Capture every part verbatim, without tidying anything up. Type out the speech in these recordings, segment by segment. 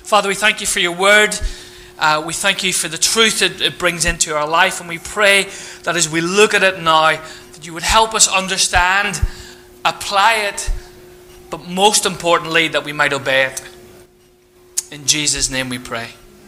Father, we thank you for your word. Uh, we thank you for the truth it, it brings into our life. And we pray that as we look at it now, that you would help us understand, apply it, but most importantly, that we might obey it. In Jesus' name we pray.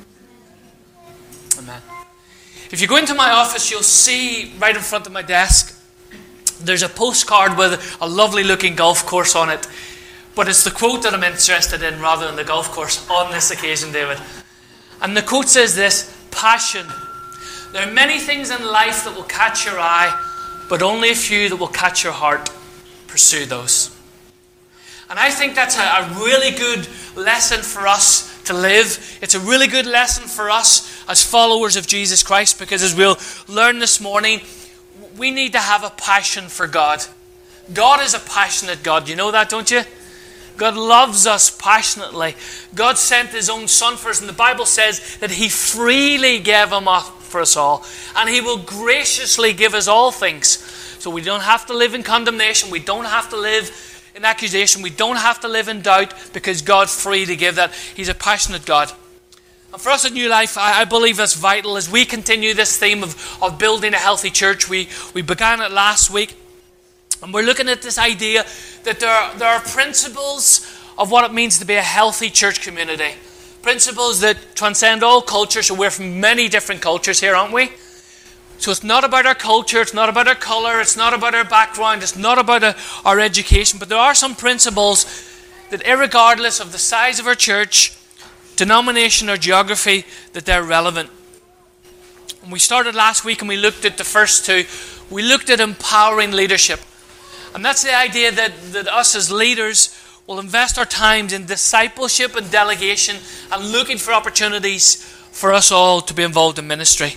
Amen. If you go into my office, you'll see right in front of my desk, there's a postcard with a lovely looking golf course on it. But it's the quote that I'm interested in rather than the golf course on this occasion, David. And the quote says this: passion. There are many things in life that will catch your eye, but only a few that will catch your heart. Pursue those. And I think that's a, a really good lesson for us to live. It's a really good lesson for us as followers of Jesus Christ, because as we'll learn this morning, we need to have a passion for God. God is a passionate God. You know that, don't you? God loves us passionately. God sent his own Son for us, and the Bible says that he freely gave him up for us all, and he will graciously give us all things. So we don't have to live in condemnation. We don't have to live in accusation. We don't have to live in doubt, because God's free to give that. He's a passionate God. And for us at New Life, I, I believe that's vital as we continue this theme of, of building a healthy church. We, we began it last week. And we're looking at this idea that there are, there are principles of what it means to be a healthy church community. Principles that transcend all cultures. So we're from many different cultures here, aren't we? So it's not about our culture, it's not about our colour, it's not about our background, it's not about a, our education. But there are some principles that, irregardless of the size of our church, denomination or geography, that they're relevant. And we started last week and we looked at the first two. We looked at empowering leadership. And that's the idea that, that us as leaders will invest our times in discipleship and delegation and looking for opportunities for us all to be involved in ministry.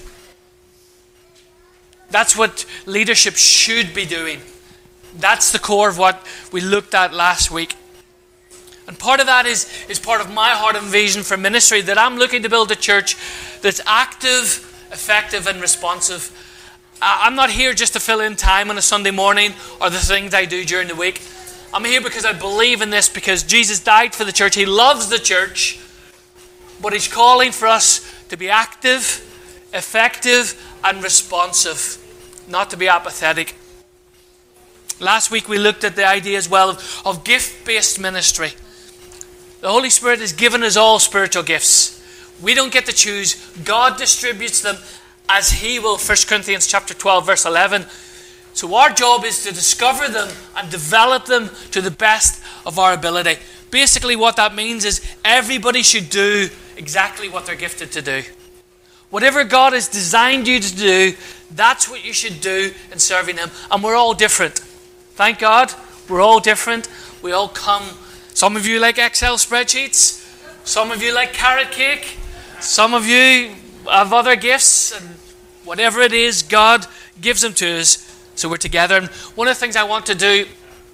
That's what leadership should be doing. That's the core of what we looked at last week. And part of that is, is part of my heart and vision for ministry, that I'm looking to build a church that's active, effective and responsive. I'm not here just to fill in time on a Sunday morning or the things I do during the week. I'm here because I believe in this, because Jesus died for the church. He loves the church, but he's calling for us to be active, effective and responsive, not to be apathetic. Last week we looked at the idea as well of, of gift-based ministry. The Holy Spirit has given us all spiritual gifts. We don't get to choose. God distributes them as he will. First Corinthians chapter twelve verse eleven. So our job is to discover them and develop them to the best of our ability. Basically what that means is everybody should do exactly what they're gifted to do. Whatever God has designed you to do, that's what you should do in serving him. And we're all different. Thank God, we're all different. We all come. Some of you like Excel spreadsheets. Some of you like carrot cake. Some of you have other gifts, and whatever it is, God gives them to us, so we're together. And one of the things I want to do,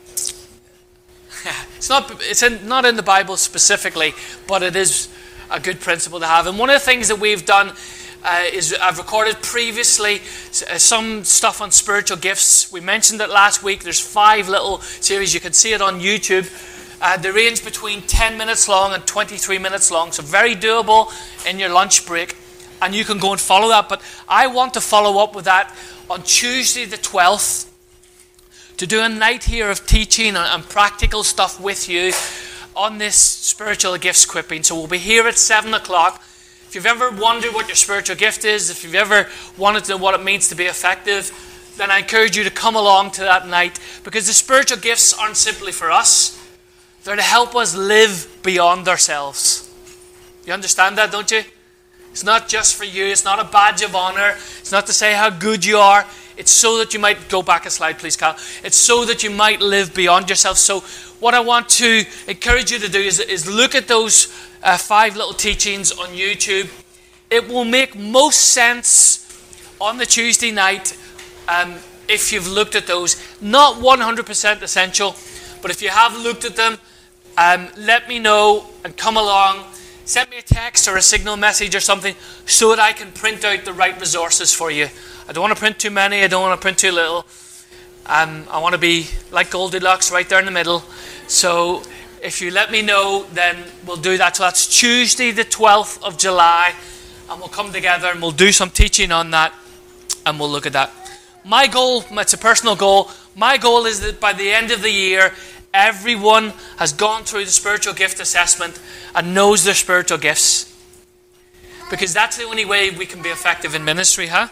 it's not it's in, not in the Bible specifically, but it is a good principle to have. And one of the things that we've done uh, is I've recorded previously some stuff on spiritual gifts. We mentioned it last week. There's five little series. You can see it on YouTube. Uh, they range between ten minutes long and twenty-three minutes long, so very doable in your lunch break. And you can go and follow that. But I want to follow up with that on Tuesday the twelfth, to do a night here of teaching and, and practical stuff with you on this spiritual gifts equipping. So we'll be here at seven o'clock. If you've ever wondered what your spiritual gift is, if you've ever wanted to know what it means to be effective, then I encourage you to come along to that night, because the spiritual gifts aren't simply for us. They're to help us live beyond ourselves. You understand that, don't you? It's not just for you. It's not a badge of honor. It's not to say how good you are. It's so that you might, go back a slide please, Cal. It's so that you might live beyond yourself. So what I want to encourage you to do is, is look at those uh, five little teachings on YouTube. It will make most sense on the Tuesday night um, if you've looked at those. Not one hundred percent essential, but if you have looked at them, um, let me know and come along. Send me a text or a signal message or something so that I can print out the right resources for you. I don't want to print too many. I don't want to print too little. Um, I want to be like Goldilocks right there in the middle. So if you let me know, then we'll do that. So that's Tuesday the twelfth of July, and we'll come together and we'll do some teaching on that, and we'll look at that. My goal, it's a personal goal, my goal is that by the end of the year, everyone has gone through the spiritual gift assessment and knows their spiritual gifts. Because that's the only way we can be effective in ministry, huh?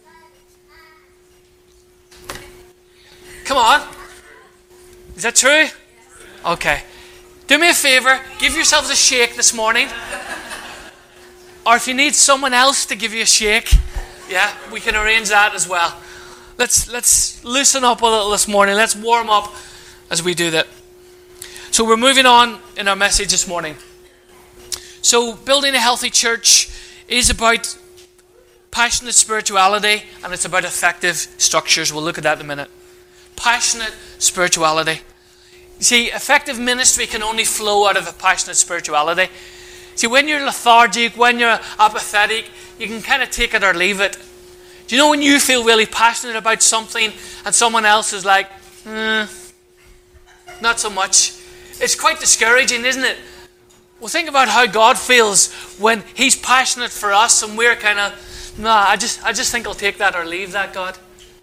Come on. Is that true? Okay. Do me a favor, give yourselves a shake this morning. Or if you need someone else to give you a shake, yeah, we can arrange that as well. Let's let's loosen up a little this morning. Let's warm up as we do that. So we're moving on in our message this morning. So building a healthy church is about passionate spirituality, and it's about effective structures. We'll look at that in a minute. Passionate spirituality. You see, effective ministry can only flow out of a passionate spirituality. See, when you're lethargic, when you're apathetic, you can kind of take it or leave it. Do you know when you feel really passionate about something and someone else is like, hmm, not so much? It's quite discouraging, isn't it? Well, think about how God feels when He's passionate for us and we're kind of, nah, I just, I just think I'll take that or leave that, God.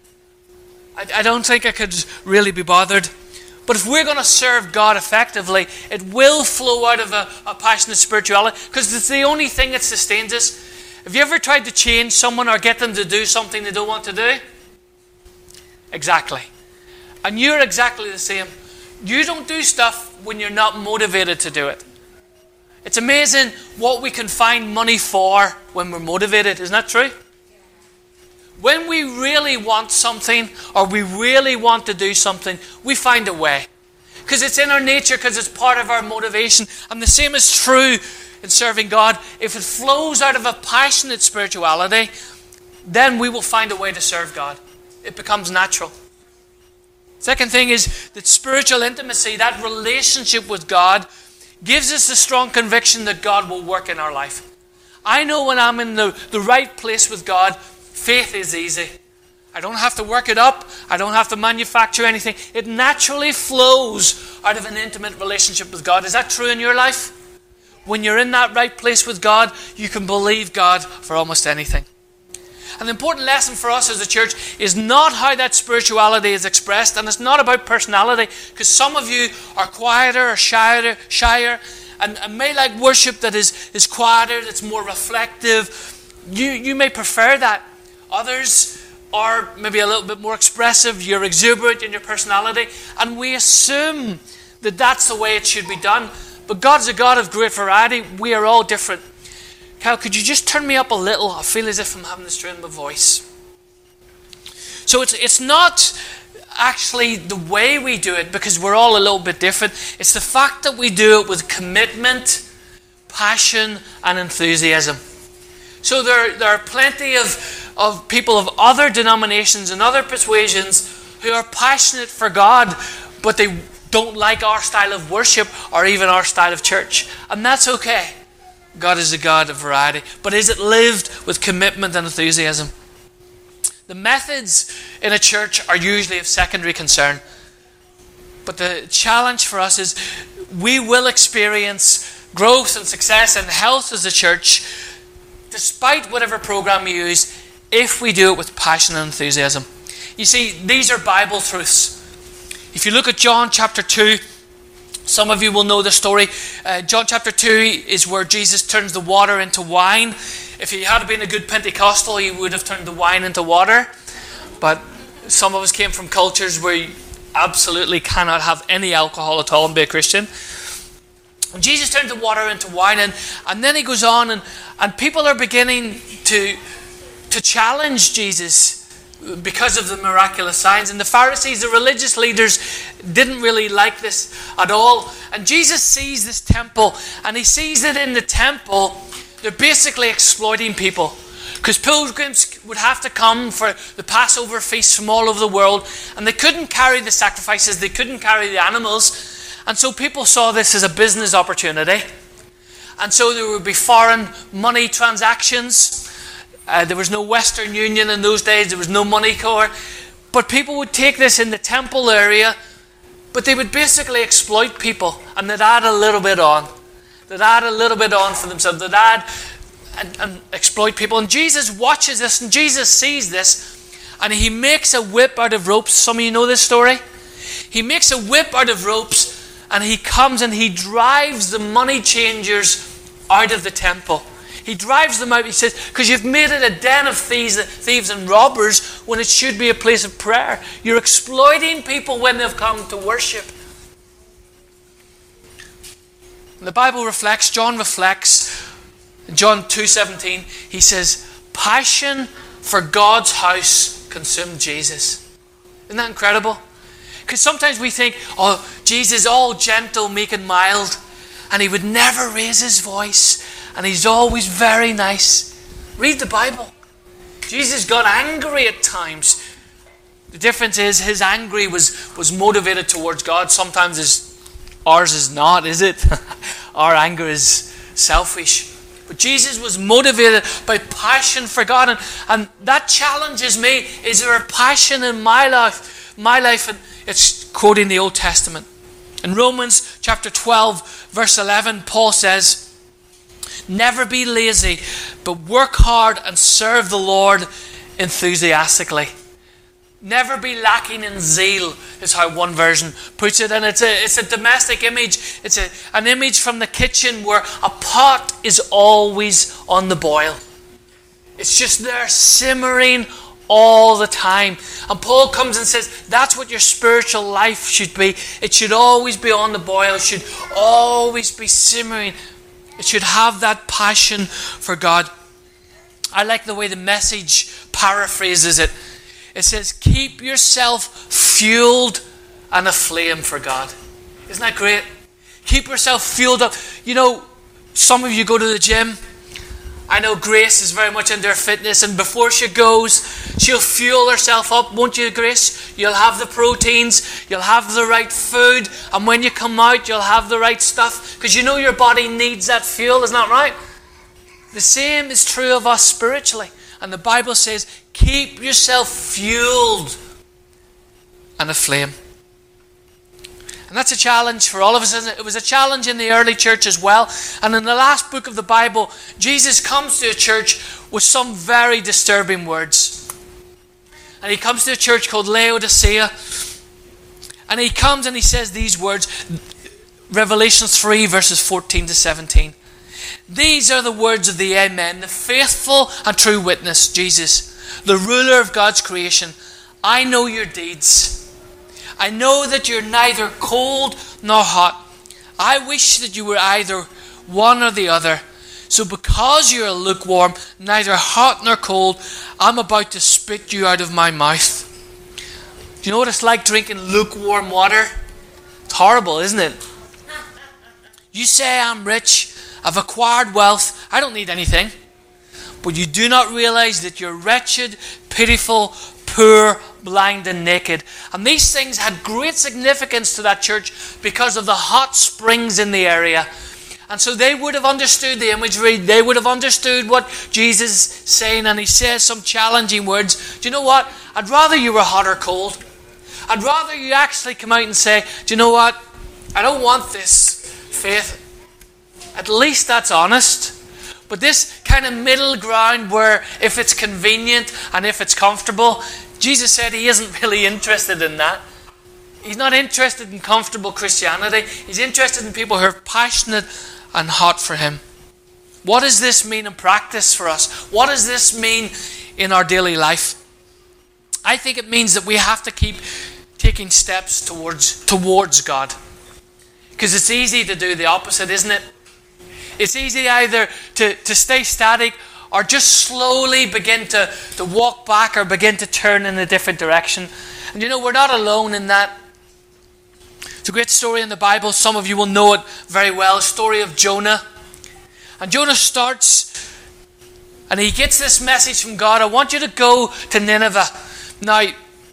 I, I don't think I could really be bothered. But if we're going to serve God effectively, it will flow out of a, a passionate spirituality, because it's the only thing that sustains us. Have you ever tried to change someone or get them to do something they don't want to do? Exactly. And you're exactly the same. You don't do stuff when you're not motivated to do it. It's amazing what we can find money for when we're motivated. Isn't that true? When we really want something or we really want to do something, we find a way. Because it's in our nature, because it's part of our motivation. And the same is true in serving God. If it flows out of a passionate spirituality, then we will find a way to serve God. It becomes natural. Second thing is that spiritual intimacy, that relationship with God, gives us the strong conviction that God will work in our life. I know when I'm in the, the right place with God, faith is easy. I don't have to work it up. I don't have to manufacture anything. It naturally flows out of an intimate relationship with God. Is that true in your life? When you're in that right place with God, you can believe God for almost anything. An important lesson for us as a church is not how that spirituality is expressed, and it's not about personality, because some of you are quieter or shyer, shyer and, and may like worship that is, is quieter, that's more reflective. You, you may prefer that. Others are maybe a little bit more expressive. You're exuberant in your personality, and we assume that that's the way it should be done. But God's a God of great variety. We are all different. Cal, could you just turn me up a little? I feel as if I'm having to strain my voice. So it's it's not actually the way we do it, because we're all a little bit different. It's the fact that we do it with commitment, passion, and enthusiasm. So there, there are plenty of, of people of other denominations and other persuasions who are passionate for God, but they don't like our style of worship or even our style of church. And that's okay. God is a God of variety. But is it lived with commitment and enthusiasm? The methods in a church are usually of secondary concern. But the challenge for us is we will experience growth and success and health as a church despite whatever program we use, if we do it with passion and enthusiasm. You see, these are Bible truths. If you look at John chapter two, some of you will know the story. Uh, John chapter two is where Jesus turns the water into wine. If he had been a good Pentecostal, he would have turned the wine into water. But some of us came from cultures where you absolutely cannot have any alcohol at all and be a Christian. And Jesus turned the water into wine, and, and then he goes on, and, and people are beginning to, to challenge Jesus because of the miraculous signs. And the Pharisees, the religious leaders, didn't really like this at all. And Jesus sees this temple, and he sees that in the temple, they're basically exploiting people. Because pilgrims would have to come for the Passover feast from all over the world, and they couldn't carry the sacrifices, they couldn't carry the animals. And so people saw this as a business opportunity. And so there would be foreign money transactions. Uh, there was no Western Union in those days. There was no money core. But people would take this in the temple area But they would basically exploit people, and they'd add a little bit on. They'd add a little bit on for themselves. They'd add and, and exploit people. And Jesus watches this, and Jesus sees this, and he makes a whip out of ropes. Some of you know this story. He makes a whip out of ropes, and he comes and he drives the money changers out of the temple. He drives them out. He says, because you've made it a den of thieves, thieves and robbers when it should be a place of prayer. You're exploiting people when they've come to worship. And the Bible reflects, John reflects, in John two seventeen, he says, passion for God's house consumed Jesus. Isn't that incredible? Because sometimes we think, oh, Jesus is all gentle, meek and mild, and he would never raise his voice, and he's always very nice. Read the Bible. Jesus got angry at times. The difference is his angry was, was motivated towards God. Sometimes his, ours is not, is it? Our anger is selfish. But Jesus was motivated by passion for God. And, and that challenges me. Is there a passion in my life? My life, and it's quoting the Old Testament. In Romans chapter twelve, verse eleven, Paul says, never be lazy, but work hard and serve the Lord enthusiastically. Never be lacking in zeal, is how one version puts it. And it's a, it's a domestic image. It's a, an image from the kitchen where a pot is always on the boil. It's just there simmering all the time. And Paul comes and says, that's what your spiritual life should be. It should always be on the boil. It should always be simmering. It should have that passion for God. I like the way the Message paraphrases it. It says, keep yourself fueled and aflame for God. Isn't that great? Keep yourself fueled up. You know, some of you go to the gym. I know Grace is very much into her fitness, and before she goes, she'll fuel herself up, won't you, Grace? You'll have the proteins, you'll have the right food, and when you come out, you'll have the right stuff, because you know your body needs that fuel, isn't that right? The same is true of us spiritually. And the Bible says, keep yourself fueled and aflame. And that's a challenge for all of us, isn't it? It was a challenge in the early church as well. And in the last book of the Bible, Jesus comes to a church with some very disturbing words. And he comes to a church called Laodicea. And he comes and he says these words, Revelation three, verses fourteen to seventeen. These are the words of the Amen, the faithful and true witness, Jesus, the ruler of God's creation. I know your deeds. I know that you're neither cold nor hot. I wish that you were either one or the other. So because you're lukewarm, neither hot nor cold, I'm about to spit you out of my mouth. Do you know what it's like drinking lukewarm water? It's horrible, isn't it? You say I'm rich, I've acquired wealth, I don't need anything. But you do not realize that you're wretched, pitiful, poor, blind and naked. And these things had great significance to that church because of the hot springs in the area. And so they would have understood the imagery. They would have understood what Jesus is saying. And he says some challenging words. Do you know what? I'd rather you were hot or cold. I'd rather you actually come out and say, do you know what? I don't want this faith. At least that's honest. But this kind of middle ground where if it's convenient and if it's comfortable, Jesus said he isn't really interested in that. He's not interested in comfortable Christianity. He's interested in people who are passionate and hot for him. What does this mean in practice for us? What does this mean in our daily life? I think it means that we have to keep taking steps towards, towards God. Because it's easy to do the opposite, isn't it? It's easy either to, to stay static or just slowly begin to, to walk back or begin to turn in a different direction. And you know, we're not alone in that. It's a great story in the Bible. Some of you will know it very well. A story of Jonah. And Jonah starts and he gets this message from God. I want you to go to Nineveh. Now,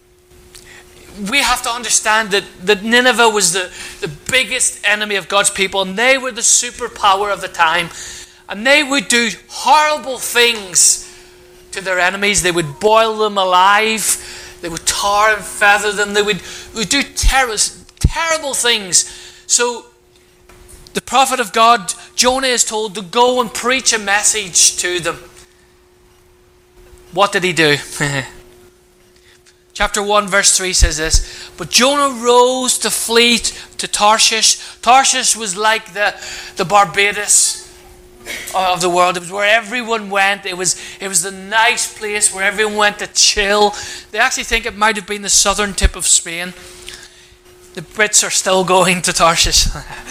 we have to understand that, that Nineveh was the, the biggest enemy of God's people, and they were the superpower of the time. And they would do horrible things to their enemies. They would boil them alive. They would tar and feather them. They would, would do terrorist, terrible things. So the prophet of God, Jonah, is told to go and preach a message to them. What did he do? Chapter one verse three says this: but Jonah rose to flee to Tarshish. Tarshish was like the, the Barbados of the world. It was where everyone went. It was, it was the nice place where everyone went to chill. They actually think it might have been the southern tip of Spain. The Brits are still going to Tarshish.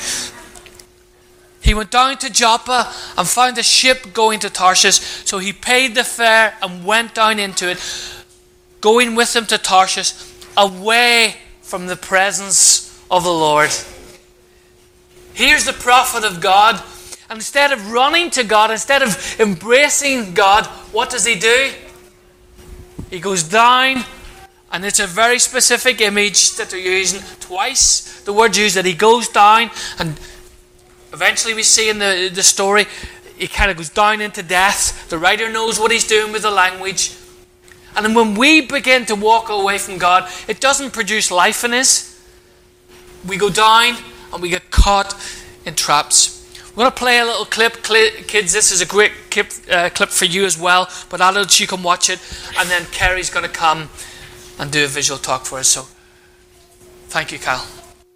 He went down to Joppa and found a ship going to Tarshish. So he paid the fare and went down into it, going with them to Tarshish, away from the presence of the Lord. Here's the prophet of God. And instead of running to God, instead of embracing God, what does he do? He goes down, and it's a very specific image that they're using. Twice the word used that he goes down, and eventually we see in the, the story, he kind of goes down into death. The writer knows what he's doing with the language. And then when we begin to walk away from God, it doesn't produce life in us. We go down and we get caught in traps. We're going to play a little clip. Kids, this is a great clip, uh, clip for you as well. But adults, you can watch it. And then Kerry's going to come and do a visual talk for us. So, thank you, Kyle.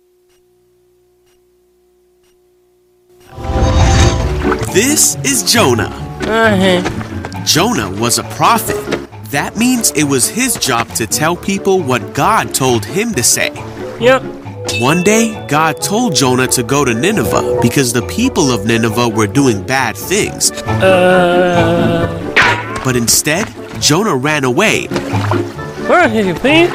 This is Jonah. Uh-huh. Jonah was a prophet. That means it was his job to tell people what God told him to say. Yep. One day, God told Jonah to go to Nineveh because the people of Nineveh were doing bad things. Uh. But instead, Jonah ran away. Where are you, please?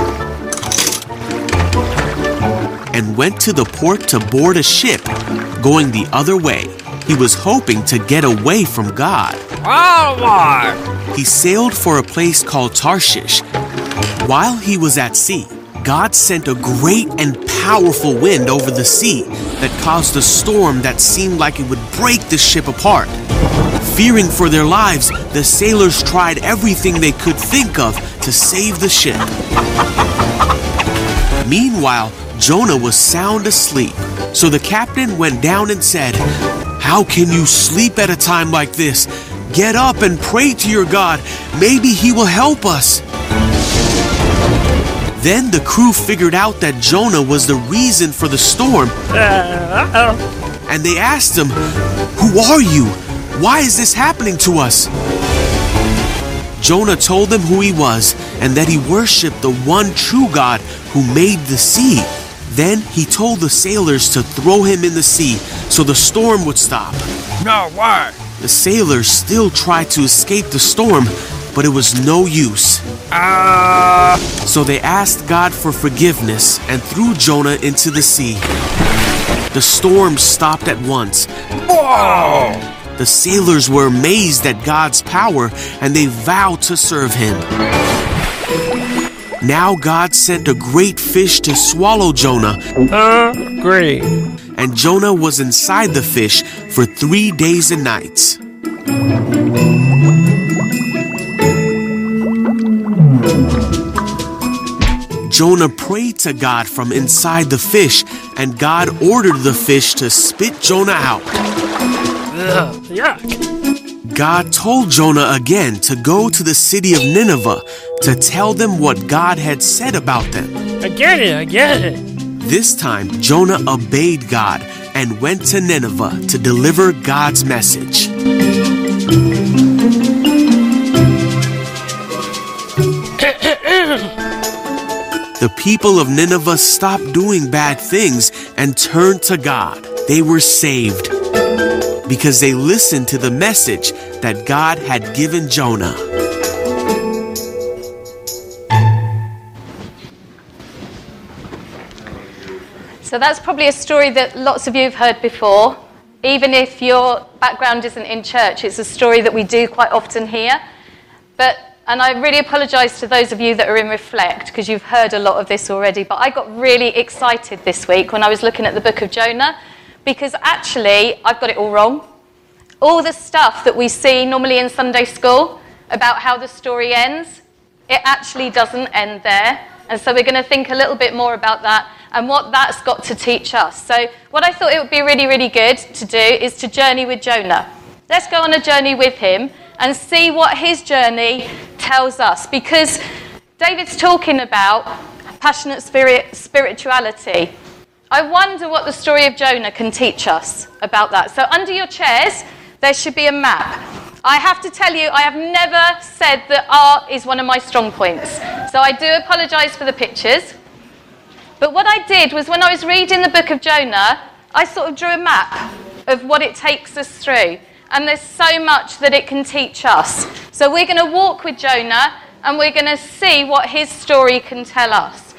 And went to the port to board a ship, going the other way. He was hoping to get away from God. Oh, He sailed for a place called Tarshish. While he was at sea, God sent a great and powerful wind over the sea that caused a storm that seemed like it would break the ship apart. Fearing for their lives, the sailors tried everything they could think of to save the ship. Meanwhile, Jonah was sound asleep. So the captain went down and said, "How can you sleep at a time like this? Get up and pray to your God. Maybe he will help us." Then the crew figured out that Jonah was the reason for the storm. Uh, uh-oh. And they asked him, "Who are you? Why is this happening to us?" Jonah told them who he was and that he worshipped the one true God who made the sea. Then he told the sailors to throw him in the sea so the storm would stop. No, why? The sailors still tried to escape the storm, but it was no use. Uh... So they asked God for forgiveness and threw Jonah into the sea. The storm stopped at once. Whoa! The sailors were amazed at God's power and they vowed to serve him. Now God sent a great fish to swallow Jonah. Uh, great. And Jonah was inside the fish for three days and nights. Jonah prayed to God from inside the fish, and God ordered the fish to spit Jonah out. Ugh, yuck. God told Jonah again to go to the city of Nineveh to tell them what God had said about them. I get it, I get it. This time, Jonah obeyed God and went to Nineveh to deliver God's message. The people of Nineveh stopped doing bad things and turned to God. They were saved because they listened to the message that God had given Jonah. So that's probably a story that lots of you have heard before. Even if your background isn't in church, it's a story that we do quite often hear. But, and I really apologise to those of you that are in Reflect, because you've heard a lot of this already. But I got really excited this week when I was looking at the book of Jonah, because actually I've got it all wrong. All the stuff that we see normally in Sunday school about how the story ends, it actually doesn't end there. And so we're going to think a little bit more about that and what that's got to teach us. So what I thought it would be really, really good to do is to journey with Jonah. Let's go on a journey with him and see what his journey tells us. Because David's talking about passionate spirit, spirituality. I wonder what the story of Jonah can teach us about that. So under your chairs, there should be a map. I have to tell you, I have never said that art is one of my strong points. So I do apologise for the pictures. But what I did was when I was reading the book of Jonah, I sort of drew a map of what it takes us through. And there's so much that it can teach us. So we're going to walk with Jonah and we're going to see what his story can tell us.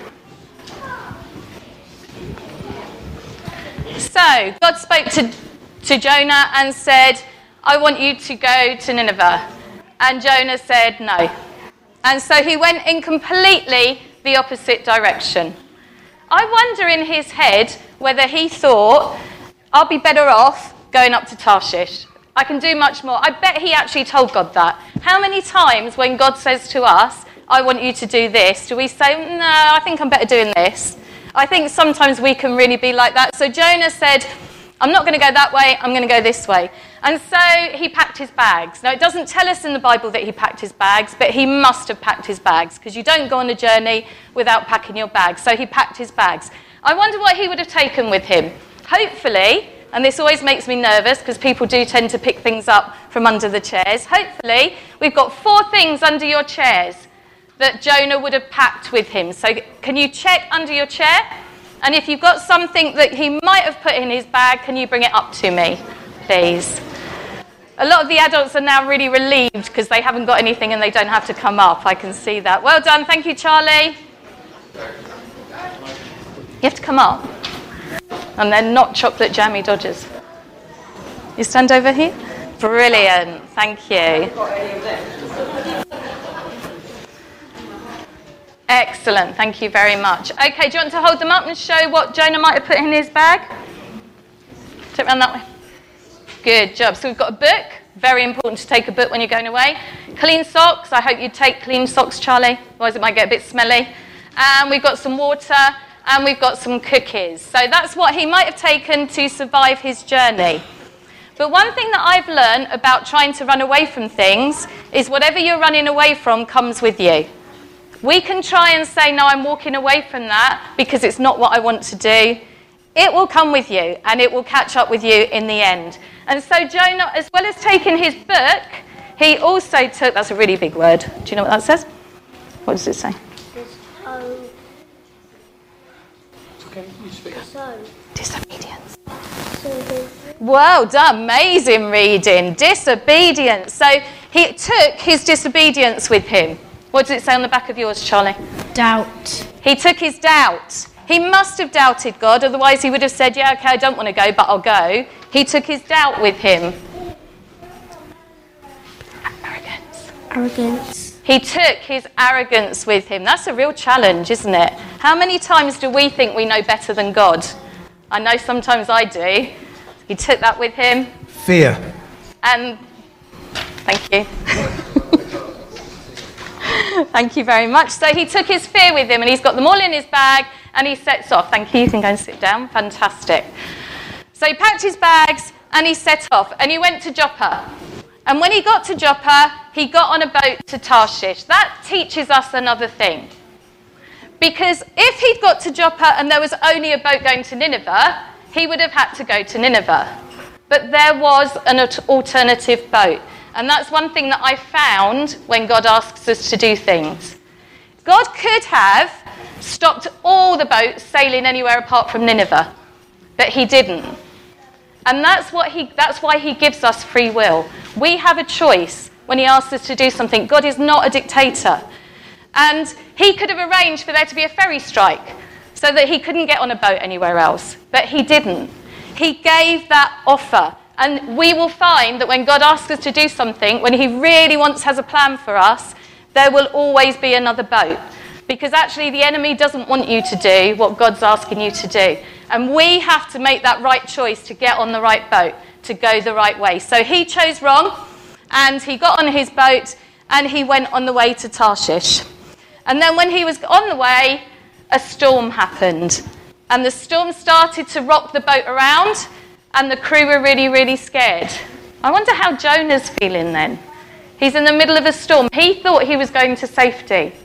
So God spoke to, to Jonah and said, I want you to go to Nineveh. And Jonah said no. And so he went in completely the opposite direction. I wonder in his head whether he thought, I'll be better off going up to Tarshish. I can do much more. I bet he actually told God that. How many times when God says to us, I want you to do this, do we say, no, I think I'm better doing this? I think sometimes we can really be like that. So Jonah said, I'm not going to go that way, I'm going to go this way. And so he packed his bags. Now, it doesn't tell us in the Bible that he packed his bags, but he must have packed his bags, because you don't go on a journey without packing your bags. So he packed his bags. I wonder what he would have taken with him. Hopefully, and this always makes me nervous, because people do tend to pick things up from under the chairs. Hopefully, we've got four things under your chairs that Jonah would have packed with him. So can you check under your chair? And if you've got something that he might have put in his bag, can you bring it up to me, please? A lot of the adults are now really relieved because they haven't got anything and they don't have to come up. I can see that. Well done. Thank you, Charlie. You have to come up. And they're not chocolate jammy Dodgers. You stand over here? Brilliant. Thank you. Excellent. Thank you very much. Okay, do you want to hold them up and show what Jonah might have put in his bag? Turn around that way. Good job. So we've got a book. Very important to take a book when you're going away. Clean socks. I hope you take clean socks, Charlie. Otherwise it might get a bit smelly. And we've got some water. And we've got some cookies. So that's what he might have taken to survive his journey. But one thing that I've learned about trying to run away from things is whatever you're running away from comes with you. We can try and say, no, I'm walking away from that because it's not what I want to do. It will come with you and it will catch up with you in the end. And so Jonah, as well as taking his book, he also took, that's a really big word. Do you know what that says? What does it say? Oh. Okay, you speak. So. Disobedience. So Well done, amazing reading. Disobedience. So he took his disobedience with him. What does it say on the back of yours, Charlie? doubt. He took his doubt. He must have doubted God, otherwise he would have said, yeah, okay, I don't want to go, but I'll go. He took his doubt with him. Arrogance. Arrogance. He took his arrogance with him. That's a real challenge, isn't it? How many times do we think we know better than God? I know sometimes I do. He took that with him. Fear. And thank you. Thank you very much. So he took his fear with him and he's got them all in his bag and he sets off. Thank you. You can go and sit down. Fantastic. So he packed his bags and he set off and he went to Joppa. And when he got to Joppa, he got on a boat to Tarshish. That teaches us another thing. Because if he'd got to Joppa and there was only a boat going to Nineveh, he would have had to go to Nineveh. But there was an alternative boat. And that's one thing that I found when God asks us to do things. God could have stopped all the boats sailing anywhere apart from Nineveh, but he didn't. And that's what he that's why he gives us free will. We have a choice when he asks us to do something. God is not a dictator. And he could have arranged for there to be a ferry strike so that he couldn't get on a boat anywhere else, but he didn't. He gave that offer. And we will find that when God asks us to do something, when he really wants, has a plan for us, there will always be another boat. Because actually the enemy doesn't want you to do what God's asking you to do. And we have to make that right choice to get on the right boat, to go the right way. So he chose wrong, and he got on his boat, and he went on the way to Tarshish. And then when he was on the way, a storm happened. And the storm started to rock the boat around, and the crew were really, really scared. I wonder how Jonah's feeling then. He's in the middle of a storm. He thought he was going to safety.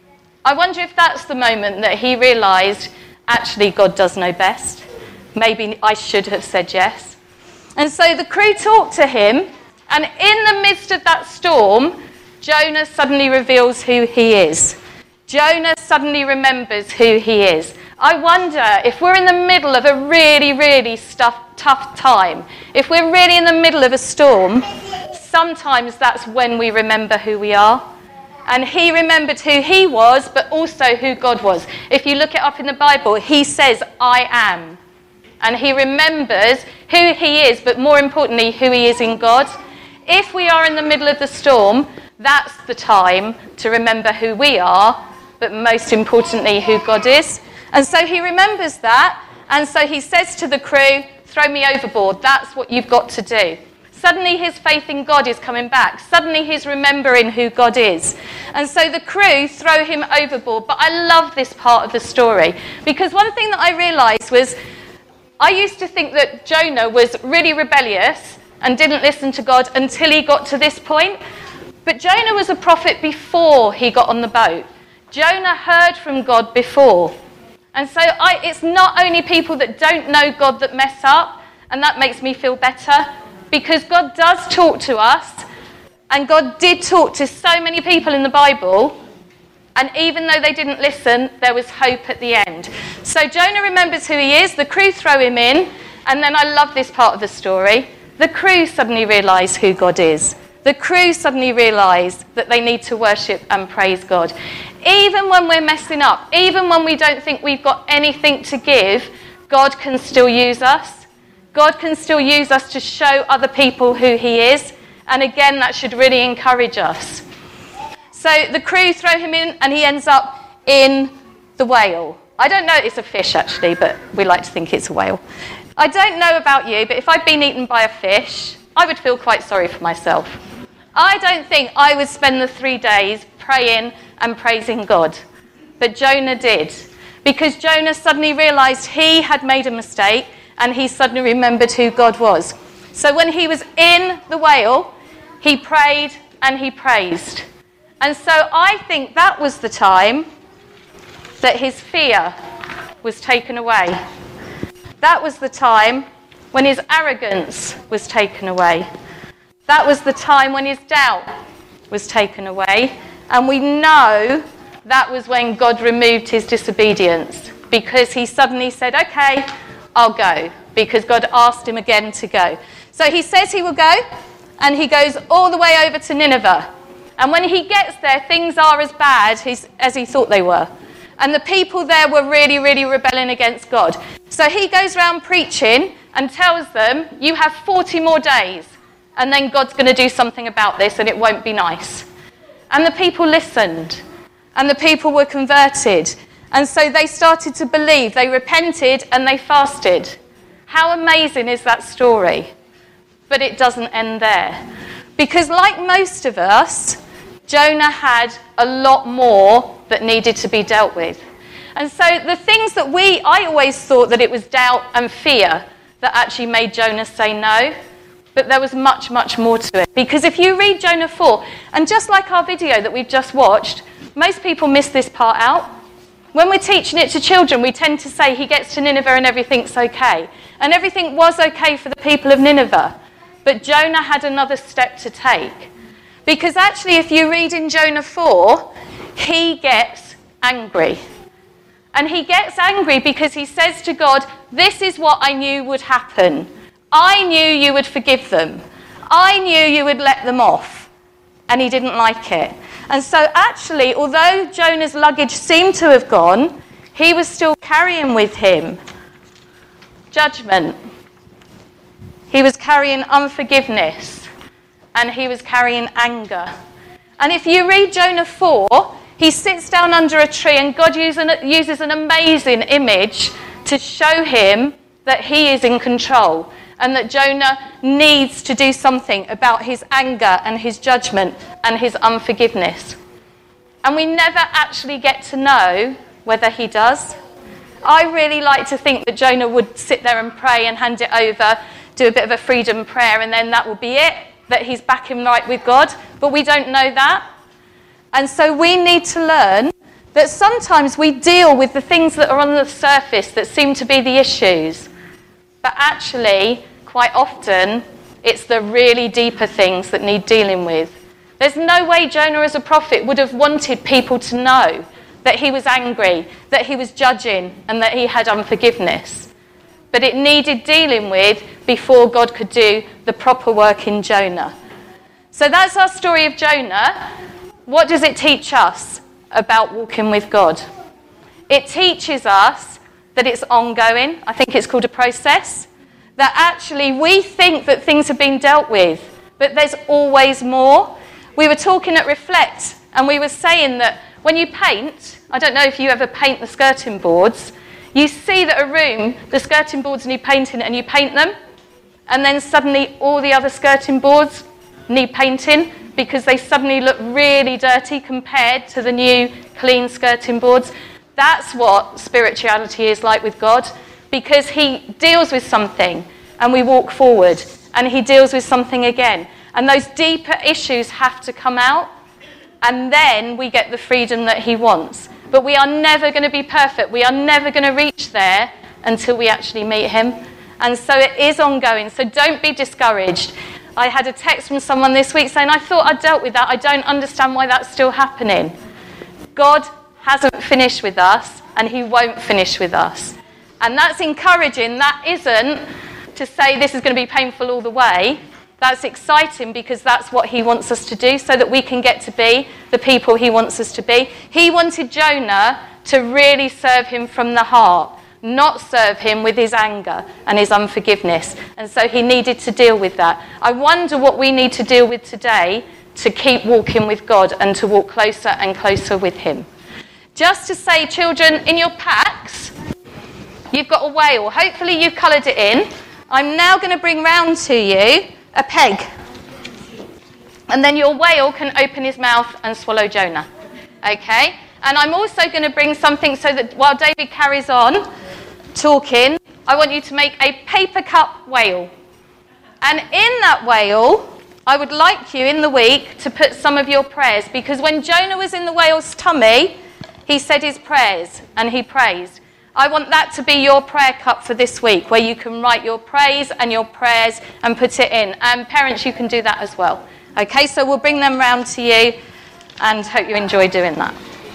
I wonder if that's the moment that he realised, actually, God does know best. Maybe I should have said yes. And so the crew talked to him, and in the midst of that storm, Jonah suddenly reveals who he is. Jonah suddenly remembers who he is. I wonder if we're in the middle of a really, really stuff, tough time, if we're really in the middle of a storm, sometimes that's when we remember who we are. And he remembered who he was, but also who God was. If you look it up in the Bible, he says, I am. And he remembers who he is, but more importantly, who he is in God. If we are in the middle of the storm, that's the time to remember who we are, but most importantly, who God is. And so he remembers that, and so he says to the crew, throw me overboard, that's what you've got to do. Suddenly his faith in God is coming back. Suddenly he's remembering who God is. And so the crew throw him overboard. But I love this part of the story, because one thing that I realised was, I used to think that Jonah was really rebellious and didn't listen to God until he got to this point. But Jonah was a prophet before he got on the boat. Jonah heard from God before. And so I, it's not only people that don't know God that mess up, and that makes me feel better, because God does talk to us, and God did talk to so many people in the Bible, and even though they didn't listen, there was hope at the end. So Jonah remembers who he is, the crew throw him in, and then I love this part of the story. The crew suddenly realise who God is. The crew suddenly realise that they need to worship and praise God. Even when we're messing up, even when we don't think we've got anything to give, God can still use us. God can still use us to show other people who he is. And again, that should really encourage us. So the crew throw him in, and he ends up in the whale. I don't know, it's a fish actually, but we like to think it's a whale. I don't know about you, but if I'd been eaten by a fish, I would feel quite sorry for myself. I don't think I would spend the three days praying and praising God. But Jonah did. Because Jonah suddenly realised he had made a mistake, and he suddenly remembered who God was. So when he was in the whale, he prayed and he praised. And so I think that was the time that his fear was taken away. That was the time when his arrogance was taken away. That was the time when his doubt was taken away. And we know that was when God removed his disobedience, because he suddenly said, okay, I'll go, because God asked him again to go. So he says he will go, and he goes all the way over to Nineveh. And when he gets there, things are as bad as he thought they were. And the people there were really, really rebelling against God. So he goes around preaching and tells them, you have forty more days, and then God's going to do something about this, and it won't be nice. And the people listened, and the people were converted. And so they started to believe. They repented and they fasted. How amazing is that story? But it doesn't end there. Because like most of us, Jonah had a lot more that needed to be dealt with. And so the things that we, I always thought that it was doubt and fear that actually made Jonah say no. But there was much, much more to it. Because if you read Jonah four, and just like our video that we've just watched, most people miss this part out. When we're teaching it to children, we tend to say he gets to Nineveh and everything's okay. And everything was okay for the people of Nineveh. But Jonah had another step to take. Because actually, if you read in Jonah four, he gets angry. And he gets angry because he says to God, this is what I knew would happen. I knew you would forgive them. I knew you would let them off. And he didn't like it. And so actually, although Jonah's luggage seemed to have gone, he was still carrying with him judgment. He was carrying unforgiveness. And he was carrying anger. And if you read Jonah four, he sits down under a tree, and God uses an amazing image to show him that he is in control, and that Jonah needs to do something about his anger and his judgment and his unforgiveness. And we never actually get to know whether he does. I really like to think that Jonah would sit there and pray and hand it over, do a bit of a freedom prayer, and then that will be it, that he's back in right with God. But we don't know that. And so we need to learn that sometimes we deal with the things that are on the surface that seem to be the issues. But actually, quite often, it's the really deeper things that need dealing with. There's no way Jonah as a prophet would have wanted people to know that he was angry, that he was judging, and that he had unforgiveness. But it needed dealing with before God could do the proper work in Jonah. So that's our story of Jonah. What does it teach us about walking with God? It teaches us that it's ongoing. I think it's called a process. That actually we think that things have been dealt with, but there's always more. We were talking at Reflect, and we were saying that when you paint, I don't know if you ever paint the skirting boards, you see that a room, the skirting boards need painting, and you paint them, and then suddenly all the other skirting boards need painting because they suddenly look really dirty compared to the new clean skirting boards. That's what spirituality is like with God, because he deals with something and we walk forward, and he deals with something again. And those deeper issues have to come out, and then we get the freedom that he wants. But we are never going to be perfect. We are never going to reach there until we actually meet him. And so it is ongoing. So don't be discouraged. I had a text from someone this week saying, I thought I'd dealt with that. I don't understand why that's still happening. God hasn't finished with us, and he won't finish with us. And that's encouraging. That isn't to say this is going to be painful all the way. That's exciting because that's what he wants us to do so that we can get to be the people he wants us to be. He wanted Jonah to really serve him from the heart, not serve him with his anger and his unforgiveness. And so he needed to deal with that. I wonder what we need to deal with today to keep walking with God and to walk closer and closer with him. Just to say, children, in your packs, you've got a whale. Hopefully you've coloured it in. I'm now going to bring round to you a peg. And then your whale can open his mouth and swallow Jonah. Okay? And I'm also going to bring something so that while David carries on talking, I want you to make a paper cup whale. And in that whale, I would like you in the week to put some of your prayers, because when Jonah was in the whale's tummy, he said his prayers and he praised. I want that to be your prayer cup for this week, where you can write your praise and your prayers and put it in. And parents, you can do that as well. Okay, so we'll bring them round to you and hope you enjoy doing that.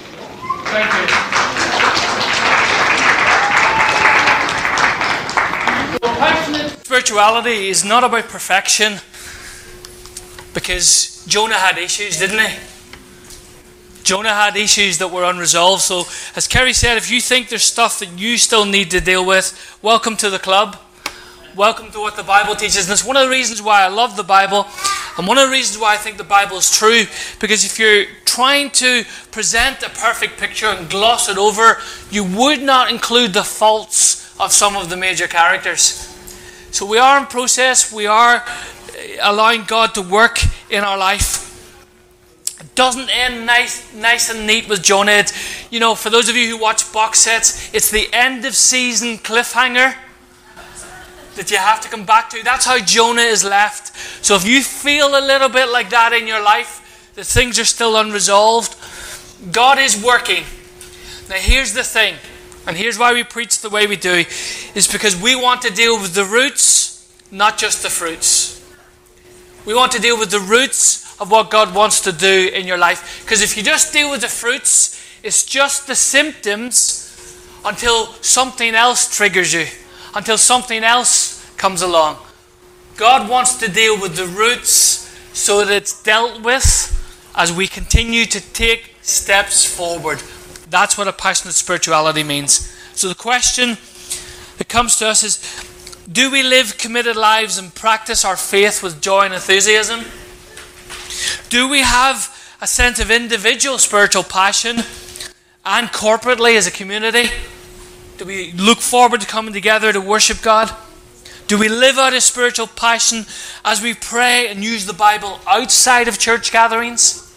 Thank you. Spirituality is not about perfection, because Jonah had issues, didn't he? Jonah had issues that were unresolved. So, as Kerry said, if you think there's stuff that you still need to deal with, welcome to the club. Welcome to what the Bible teaches. And it's one of the reasons why I love the Bible, and one of the reasons why I think the Bible is true. Because if you're trying to present a perfect picture and gloss it over, you would not include the faults of some of the major characters. So we are in process. We are allowing God to work in our life. It doesn't end nice, nice and neat with Jonah. It's, you know, for those of you who watch box sets, it's the end of season cliffhanger that you have to come back to. That's how Jonah is left. So if you feel a little bit like that in your life, that things are still unresolved, God is working. Now here's the thing, and here's why we preach the way we do, is because we want to deal with the roots, not just the fruits. We want to deal with the roots of what God wants to do in your life. Because if you just deal with the fruits, it's just the symptoms until something else triggers you, until something else comes along. God wants to deal with the roots so that it's dealt with as we continue to take steps forward. That's what a passionate spirituality means. So the question that comes to us is, do we live committed lives and practice our faith with joy and enthusiasm? Do we have a sense of individual spiritual passion and corporately as a community? Do we look forward to coming together to worship God? Do we live out a spiritual passion as we pray and use the Bible outside of church gatherings?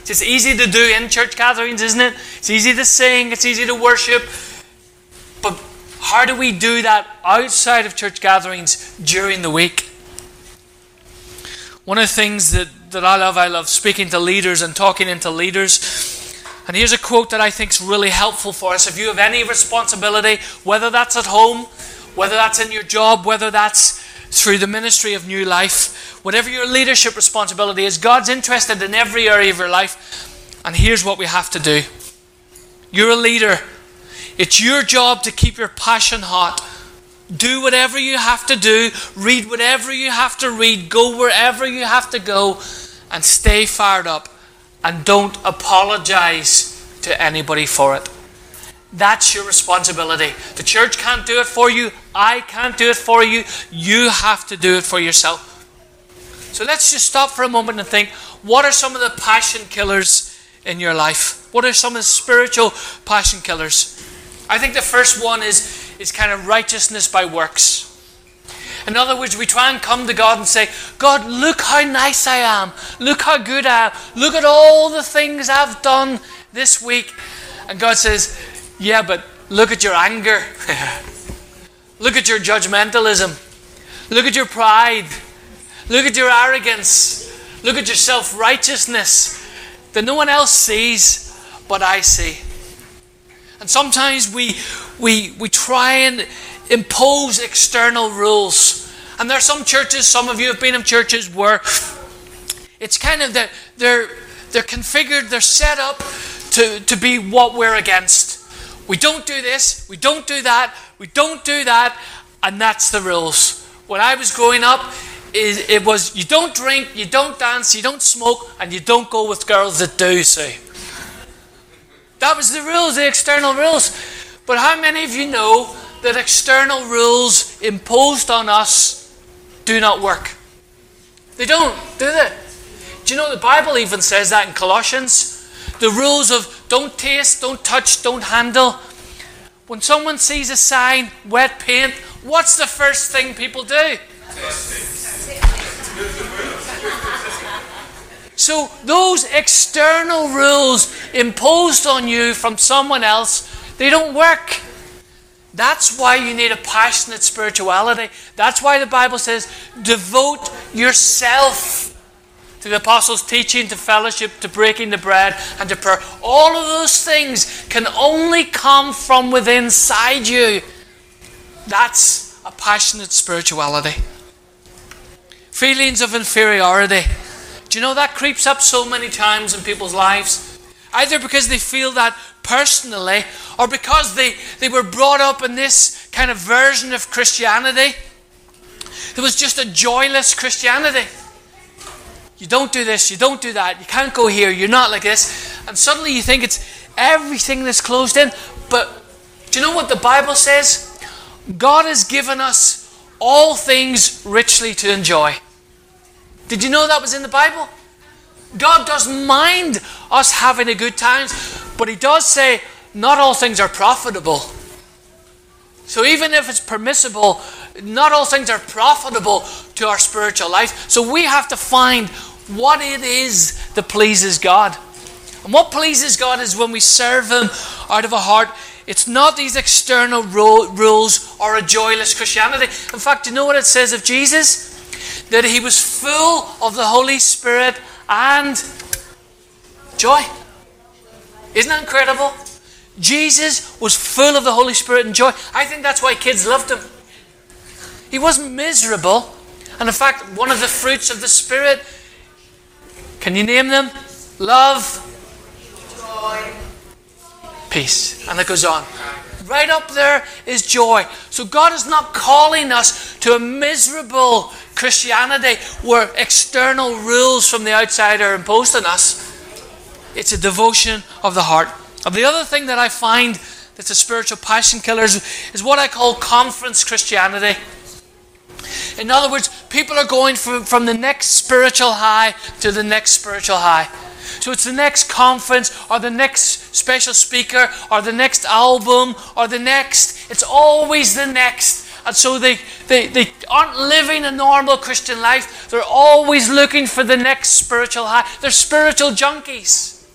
It's just easy to do in church gatherings, isn't it? It's easy to sing, it's easy to worship. But how do we do that outside of church gatherings during the week? One of the things that, that I love, I love speaking to leaders and talking into leaders. And here's a quote that I think is really helpful for us. If you have any responsibility, whether that's at home, whether that's in your job, whether that's through the ministry of New Life, whatever your leadership responsibility is, God's interested in every area of your life. And here's what we have to do. You're a leader. It's your job to keep your passion hot. Do whatever you have to do. Read whatever you have to read. Go wherever you have to go. And stay fired up. And don't apologize to anybody for it. That's your responsibility. The church can't do it for you. I can't do it for you. You have to do it for yourself. So let's just stop for a moment and think, what are some of the passion killers in your life? What are some of the spiritual passion killers? I think the first one is, is kind of righteousness by works. In other words, we try and come to God and say, God, look how nice I am. Look how good I am. Look at all the things I've done this week. And God says, yeah, but look at your anger. Look at your judgmentalism. Look at your pride. Look at your arrogance. Look at your self-righteousness that no one else sees, but I see. And sometimes we, we, we try and impose external rules. And there are some churches, some of you have been in churches where it's kind of that they're they're configured, they're set up to, to be what we're against. We don't do this, we don't do that, we don't do that, and that's the rules. When I was growing up, it, it was you don't drink, you don't dance, you don't smoke, and you don't go with girls that do, see. That was the rules, the external rules. But how many of you know that external rules imposed on us do not work? They don't, do they? Do you know the Bible even says that in Colossians? The rules of don't taste, don't touch, don't handle. When someone sees a sign, wet paint, what's the first thing people do? So those external rules imposed on you from someone else, they don't work. That's why you need a passionate spirituality. That's why the Bible says, devote yourself to the apostles' teaching, to fellowship, to breaking the bread, and to prayer. All of those things can only come from within inside you. That's a passionate spirituality. Feelings of inferiority. Do you know that creeps up so many times in people's lives? Either because they feel that personally, or because they, they were brought up in this kind of version of Christianity. There was just a joyless Christianity. You don't do this, you don't do that, you can't go here, you're not like this. And suddenly you think it's everything that's closed in. But do you know what the Bible says? God has given us all things richly to enjoy. Did you know that was in the Bible? God doesn't mind us having a good time, but He does say not all things are profitable. So even if it's permissible, not all things are profitable to our spiritual life. So we have to find what it is that pleases God. And what pleases God is when we serve Him out of a heart. It's not these external ro- rules or a joyless Christianity. In fact, you know what it says of Jesus? That He was full of the Holy Spirit and joy. Isn't that incredible? Jesus was full of the Holy Spirit and joy. I think that's why kids loved Him. He wasn't miserable. And in fact, one of the fruits of the Spirit, can you name them? Love, joy, peace. And it goes on. Right up there is joy. So God is not calling us to a miserable Christianity where external rules from the outside are imposed on us. It's a devotion of the heart. And the other thing that I find that's a spiritual passion killer is, is what I call conference Christianity. In other words, people are going from, from the next spiritual high to the next spiritual high. So it's the next conference or the next special speaker or the next album or the next. It's always the next. And so they, they, they aren't living a normal Christian life. They're always looking for the next spiritual high. They're spiritual junkies.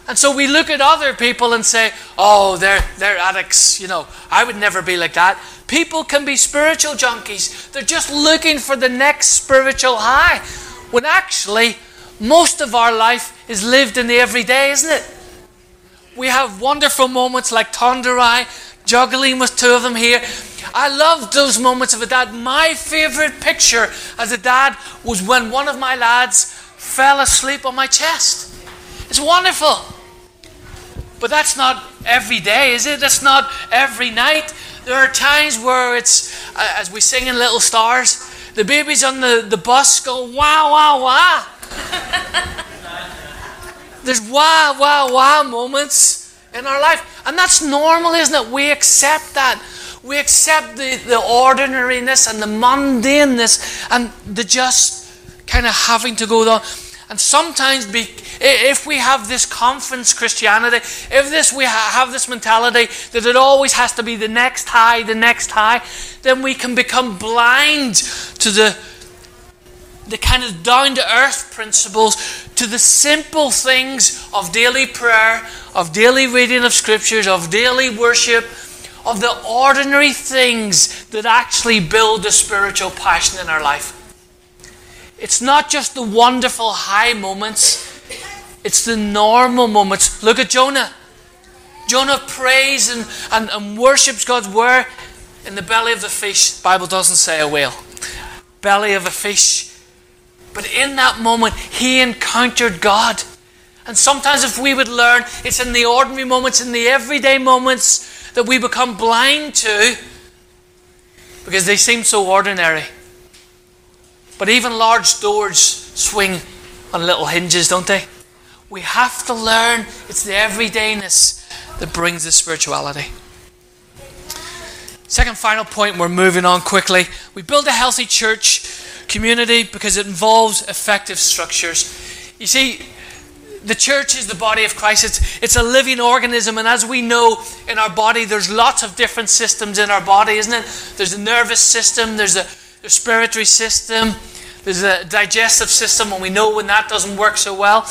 And so we look at other people and say, oh, they're, they're addicts, you know, I would never be like that. People can be spiritual junkies. They're just looking for the next spiritual high. When actually, most of our life is lived in the everyday, isn't it? We have wonderful moments like Tonderai, juggling with two of them here. I loved those moments of a dad. My favourite picture as a dad was when one of my lads fell asleep on my chest. It's wonderful. But that's not every day, is it? That's not every night. There are times where it's, uh, as we sing in Little Stars, the babies on the, the bus go, wah, wah, wah. There's wah, wah, wah moments in our life. And that's normal, isn't it? We accept that. We accept the, the ordinariness and the mundaneness and the just kind of having to go down. And sometimes be, if we have this conference Christianity, if this we ha- have this mentality that it always has to be the next high, the next high, then we can become blind to the, the kind of down-to-earth principles, to the simple things of daily prayer, of daily reading of scriptures, of daily worship, of the ordinary things that actually build the spiritual passion in our life. It's not just the wonderful high moments, it's the normal moments. Look at Jonah. Jonah prays and, and, and worships God's word in the belly of the fish. The Bible doesn't say a whale. Belly of a fish. But in that moment, he encountered God. And sometimes if we would learn, it's in the ordinary moments, in the everyday moments that we become blind to because they seem so ordinary. But even large doors swing on little hinges, don't they? We have to learn it's the everydayness that brings the spirituality. Second final point, we're moving on quickly. We build a healthy church community because it involves effective structures. You see, the church is the body of Christ. It's, it's a living organism, and as we know in our body, there's lots of different systems in our body, isn't it? There's a nervous system, there's a respiratory system, there's a digestive system, and we know when that doesn't work so well.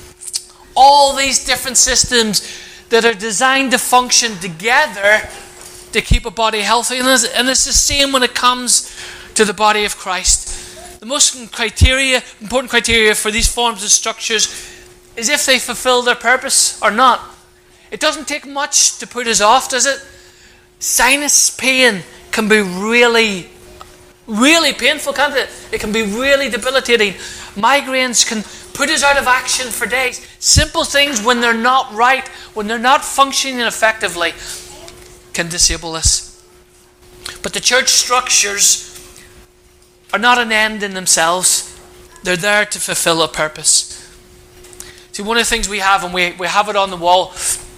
All these different systems that are designed to function together to keep a body healthy. And it's, and it's the same when it comes to the body of Christ. The most criteria, important criteria for these forms of structures is if they fulfill their purpose or not. It doesn't take much to put us off, does it? Sinus pain can be really, really painful, can't it? It can be really debilitating. Migraines can put us out of action for days. Simple things, when they're not right, when they're not functioning effectively, can disable us. But the church structures are not an end in themselves. They're there to fulfill a purpose. See, one of the things we have, and we, we have it on the wall,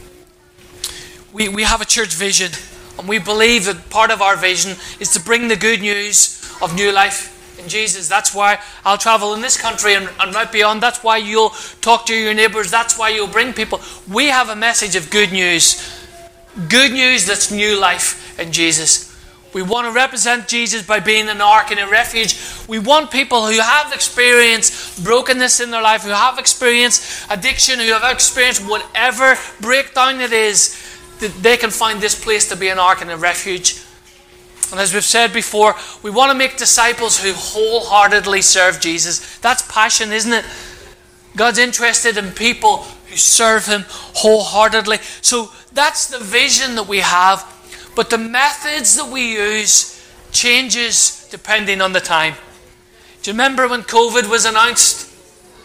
we, we have a church vision. And we believe that part of our vision is to bring the good news of new life in Jesus. That's why I'll travel in this country and, and right beyond. That's why you'll talk to your neighbours. That's why you'll bring people. We have a message of good news. Good news that's new life in Jesus. We want to represent Jesus by being an ark and a refuge. We want people who have experienced brokenness in their life, who have experienced addiction, who have experienced whatever breakdown it is, that they can find this place to be an ark and a refuge. And as we've said before, we want to make disciples who wholeheartedly serve Jesus. That's passion, isn't it? God's interested in people who serve Him wholeheartedly. So that's the vision that we have. But the methods that we use changes depending on the time. Do you remember when COVID was announced?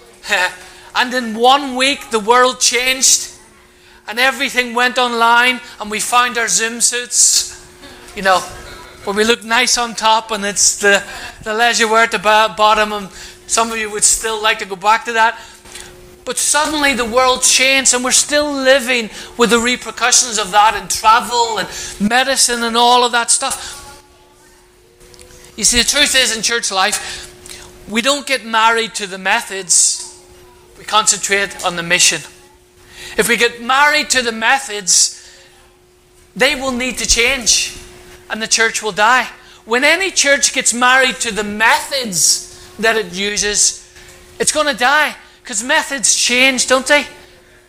And in one week the world changed and everything went online and we found our Zoom suits. You know, when we look nice on top and it's the, the leisure wear at the bottom, and some of you would still like to go back to that. But suddenly the world changed and we're still living with the repercussions of that in travel and medicine and all of that stuff. You see, the truth is in church life, we don't get married to the methods, we concentrate on the mission. If we get married to the methods, they will need to change and the church will die. When any church gets married to the methods that it uses, it's going to die. Because methods change, don't they?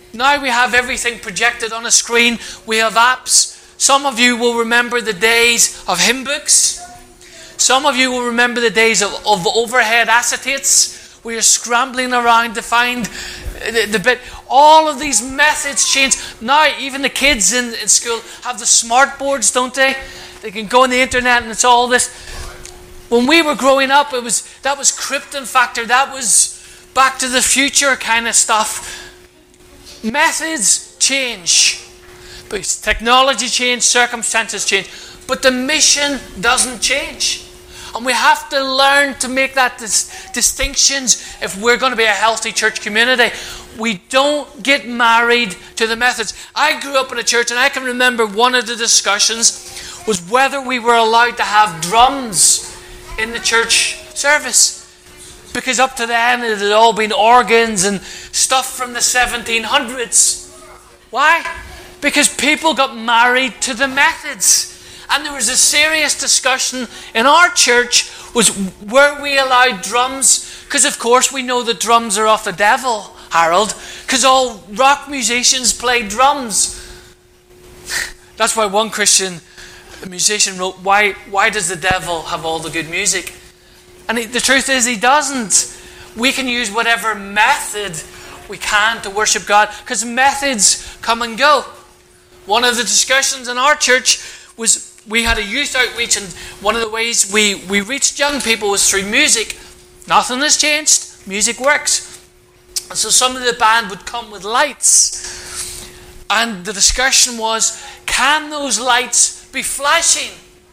Now we have everything projected on a screen. We have apps. Some of you will remember the days of hymn books. Some of you will remember the days of, of overhead acetates. We are scrambling around to find the, the bit. All of these methods change. Now even the kids in, in school have the smart boards, don't they? They can go on the internet and it's all this. When we were growing up, it was that was Krypton Factor. That was Back to the Future kind of stuff. Methods change. But technology change, circumstances change. But the mission doesn't change. And we have to learn to make that dis- distinctions if we're going to be a healthy church community. We don't get married to the methods. I grew up in a church and I can remember one of the discussions was whether we were allowed to have drums in the church service. Because up to then it had all been organs and stuff from the seventeen hundreds. Why? Because people got married to the methods. And there was a serious discussion in our church was, were we allowed drums? Because of course we know that drums are of the devil, Harold. Because all rock musicians play drums. That's why one Christian musician wrote, why, why does the devil have all the good music? And he, the truth is he doesn't. We can use whatever method we can to worship God. Because methods come and go. One of the discussions in our church was we had a youth outreach, and one of the ways we, we reached young people was through music. Nothing has changed. Music works. And so some of the band would come with lights. And the discussion was, can those lights be flashing?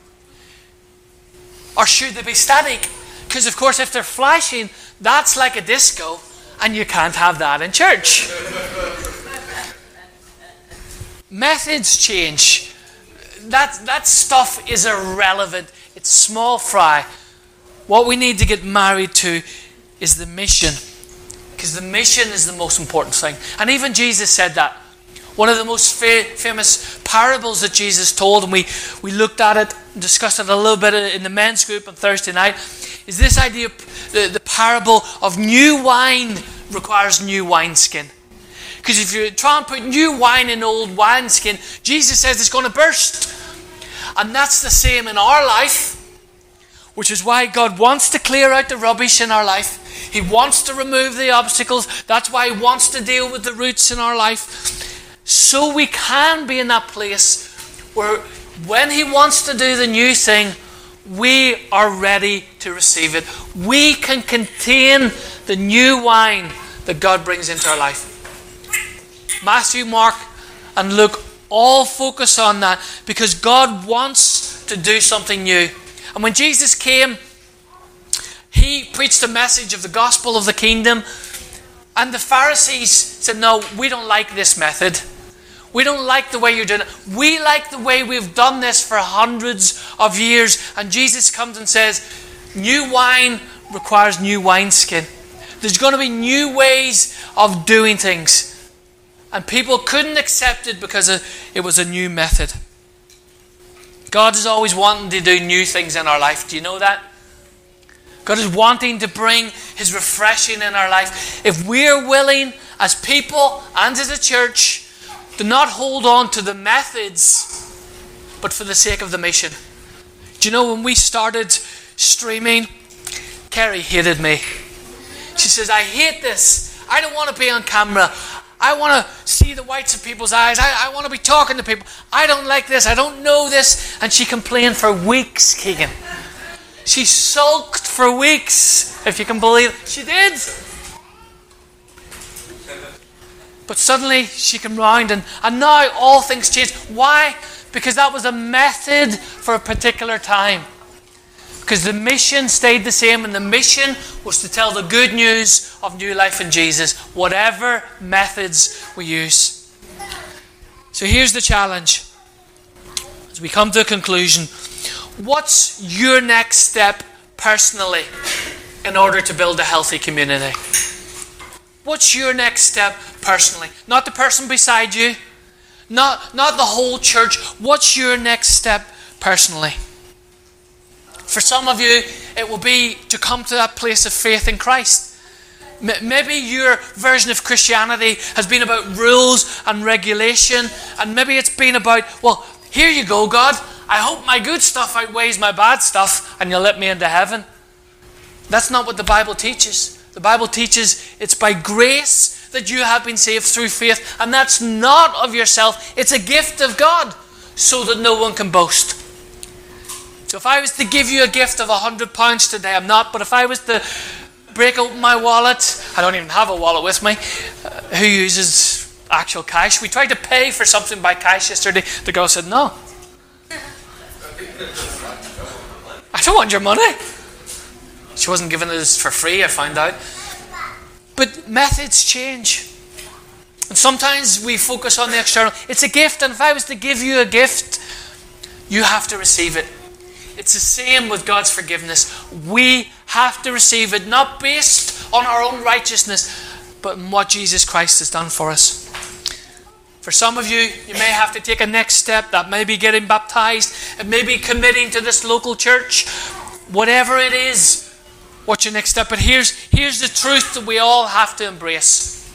Or should they be static? Because of course if they're flashing, that's like a disco, and you can't have that in church. Methods change. That, that stuff is irrelevant. It's small fry. What we need to get married to is the mission. Because the mission is the most important thing. And even Jesus said that. One of the most fa- famous parables that Jesus told, and we, we looked at it and discussed it a little bit in the men's group on Thursday night, is this idea of the, the parable of new wine requires new wineskin. Because if you try and put new wine in old wineskin, Jesus says it's going to burst. And that's the same in our life, which is why God wants to clear out the rubbish in our life. He wants to remove the obstacles. That's why He wants to deal with the roots in our life. So we can be in that place where when He wants to do the new thing, we are ready to receive it. We can contain the new wine that God brings into our life. Matthew, Mark, and Luke all focus on that because God wants to do something new. And when Jesus came, He preached a message of the gospel of the kingdom, and the Pharisees said, no, we don't like this method. We don't like the way you're doing it. We like the way we've done this for hundreds of years. And Jesus comes and says, new wine requires new wineskin. There's going to be new ways of doing things. And people couldn't accept it because it was a new method. God is always wanting to do new things in our life. Do you know that? God is wanting to bring His refreshing in our life. If we're willing as people and as a church to not hold on to the methods, but for the sake of the mission. Do you know when we started streaming, Kerry hated me. She says, I hate this. I don't want to be on camera. I want to see the whites of people's eyes. I, I want to be talking to people. I don't like this. I don't know this. And she complained for weeks, Keegan. She sulked for weeks, if you can believe it. She did. But suddenly she came round and, and now all things changed. Why? Because that was a method for a particular time. Because the mission stayed the same, and the mission was to tell the good news of new life in Jesus, whatever methods we use. So here's the challenge. As we come to a conclusion, what's your next step personally in order to build a healthy community? What's your next step personally? Not the person beside you, not, not the whole church. What's your next step personally? For some of you, it will be to come to that place of faith in Christ. Maybe your version of Christianity has been about rules and regulation, and maybe it's been about, well, here you go, God. I hope my good stuff outweighs my bad stuff, and you'll let me into heaven. That's not what the Bible teaches. The Bible teaches it's by grace that you have been saved through faith, and that's not of yourself. It's a gift of God, so that no one can boast. So if I was to give you a gift of a hundred pounds today, I'm not, but if I was to break open my wallet, I don't even have a wallet with me, uh, who uses actual cash? We tried to pay for something by cash yesterday. The girl said, no. I don't want your money. She wasn't giving it for free, I found out. But methods change. And sometimes we focus on the external. It's a gift, and if I was to give you a gift, you have to receive it. It's the same with God's forgiveness. We have to receive it, not based on our own righteousness, but on what Jesus Christ has done for us. For some of you, you may have to take a next step. That may be getting baptized. It may be committing to this local church. Whatever it is, what's your next step? But here's, here's the truth that we all have to embrace.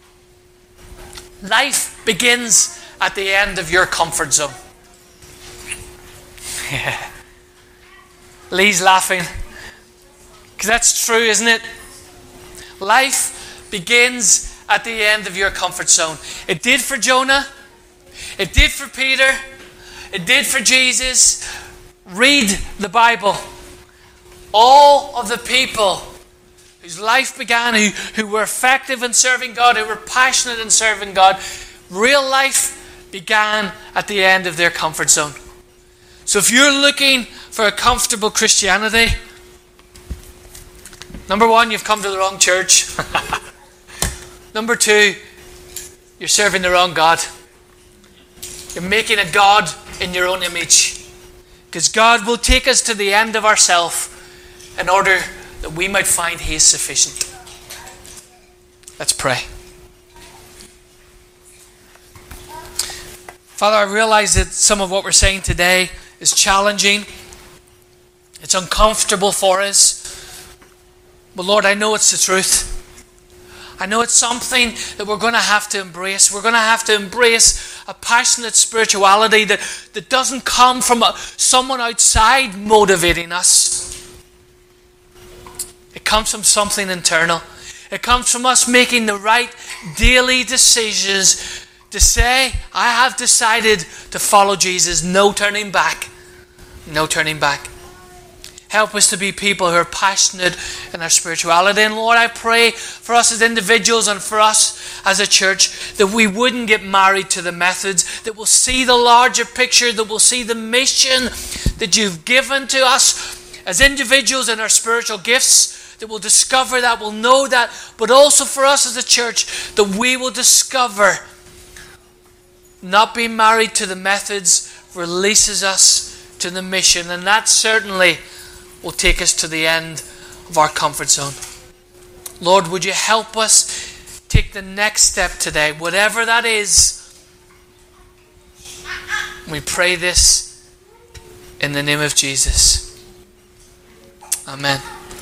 Life begins at the end of your comfort zone. Yeah. Lee's laughing. Because that's true, isn't it? Life begins at the end of your comfort zone. It did for Jonah. It did for Peter. It did for Jesus. Read the Bible. All of the people whose life began, who, who were effective in serving God, who were passionate in serving God, real life began at the end of their comfort zone. So if you're looking for a comfortable Christianity, number one, you've come to the wrong church. Number two, you're serving the wrong God. You're making a God in your own image. Because God will take us to the end of ourselves in order that we might find He is sufficient. Let's pray. Father, I realize that some of what we're saying today is challenging. It's uncomfortable for us. But Lord, I know it's the truth. I know it's something that we're going to have to embrace. We're going to have to embrace a passionate spirituality that, that doesn't come from a, someone outside motivating us. It comes from something internal. It comes from us making the right daily decisions to say, I have decided to follow Jesus. No turning back. No turning back. Help us to be people who are passionate in our spirituality. And Lord, I pray for us as individuals and for us as a church that we wouldn't get married to the methods, that we'll see the larger picture, that we'll see the mission that you've given to us as individuals in our spiritual gifts, that we'll discover that, we'll know that, but also for us as a church, that we will discover not being married to the methods releases us to the mission. And that certainly will take us to the end of our comfort zone. Lord, would you help us take the next step today, whatever that is. We pray this in the name of Jesus. Amen.